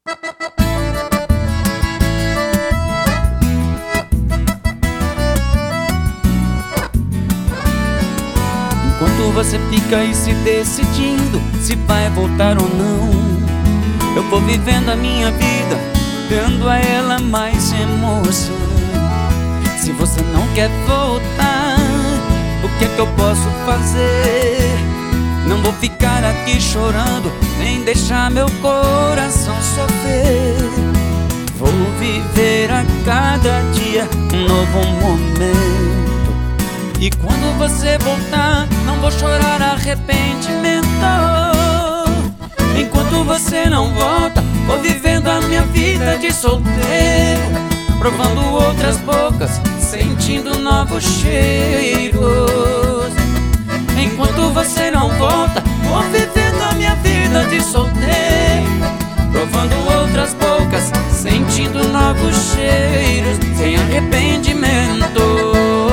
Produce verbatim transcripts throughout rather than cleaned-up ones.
Enquanto você fica aí se decidindo se vai voltar ou não, eu vou vivendo a minha vida, dando a ela mais emoção. Se você não quer voltar, o que é que eu posso fazer? Não vou ficar aqui chorando, nem deixar meu coração sofrer. Vou viver a cada dia um novo momento. E quando você voltar, não vou chorar arrependimento. Enquanto você não volta, vou vivendo a minha vida de solteiro, provando outras bocas, sentindo novos cheiros. Enquanto você não volta, vou vivendo a minha vida de solteiro, provando outras bocas, sentindo novos cheiros, sem arrependimento.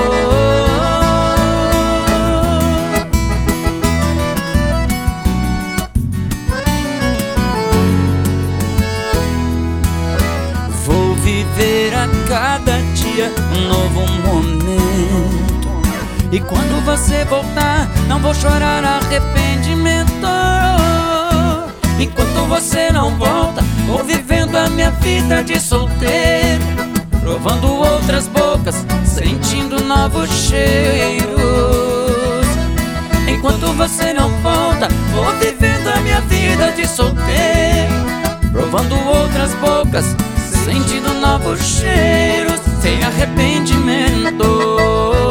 Vou viver a cada dia um novo momento. E quando você voltar, não vou chorar arrependimento. Enquanto você não volta, vou vivendo a minha vida de solteiro, provando outras bocas, sentindo novos cheiros. Enquanto você não volta, vou vivendo a minha vida de solteiro, provando outras bocas, sentindo novos cheiros, sem arrependimento.